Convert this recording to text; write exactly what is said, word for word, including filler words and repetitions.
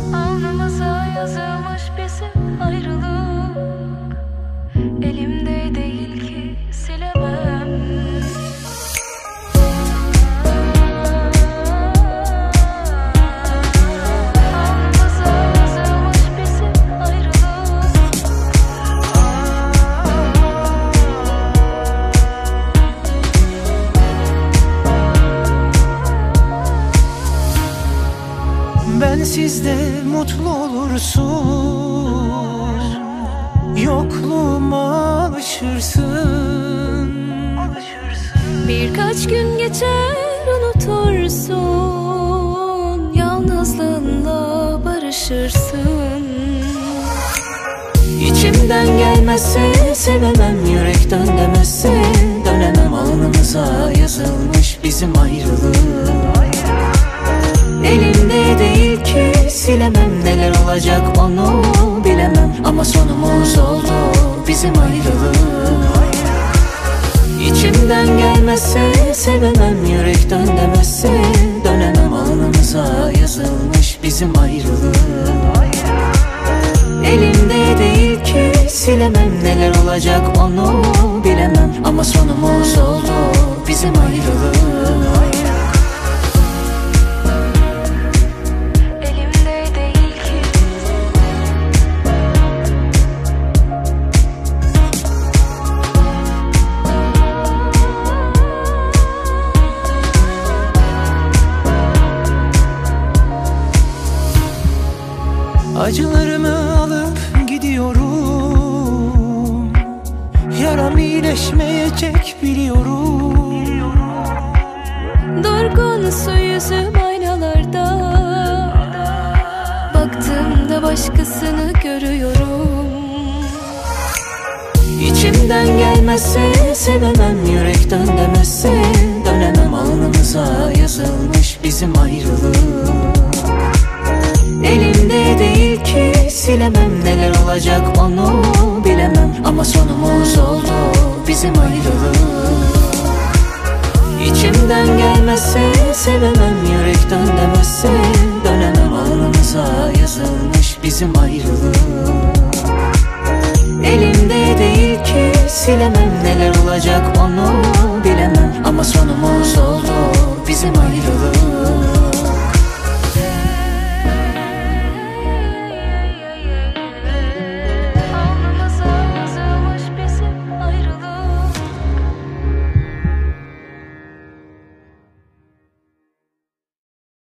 Alnımıza yazılmış bizim ayrılık, elimde değil ki silemem. Alnımıza yazılmış bizim ayrılık. Bensiz de mutlu olursun, yokluğuma alışırsın. Birkaç gün geçer unutursun, yalnızlığınla barışırsın. İçimden gelmezse sevemem, yürekten demezse dönemem. Alnımıza yazılmış bizim ayrılık, elimde değil ki silemem. Neler olacak onu bilemem, ama sonumuz oldu bizim ayrılık. İçimden gelmezse sevemem, yürekten demezse dönemem. Alnımıza yazılmış bizim ayrılık, elimde değil ki silemem. Neler olacak onu bilemem, ama sonumuz oldu bizim ayrılık. Acılarımı alıp gidiyorum, yaram iyileşmeyecek biliyorum. Durgun su yüzüm aynalarda, baktığımda başkasını görüyorum. İçimden gelmezse sevemem, yürekten demezse dönemem. Alnımıza yazılmış bizim ayrılık, elimde değil ki silemem. Neler olacak onu bilemem, ama sonumuz oldu bizim ayrılık. İçimden gelmezse sevemem, yürekten demezse dönemem. Alnımıza yazılmış bizim ayrılık, elimde değil ki silemem. Neler olacak onu bilemem, ama sonumuz oldu bizim ayrılık.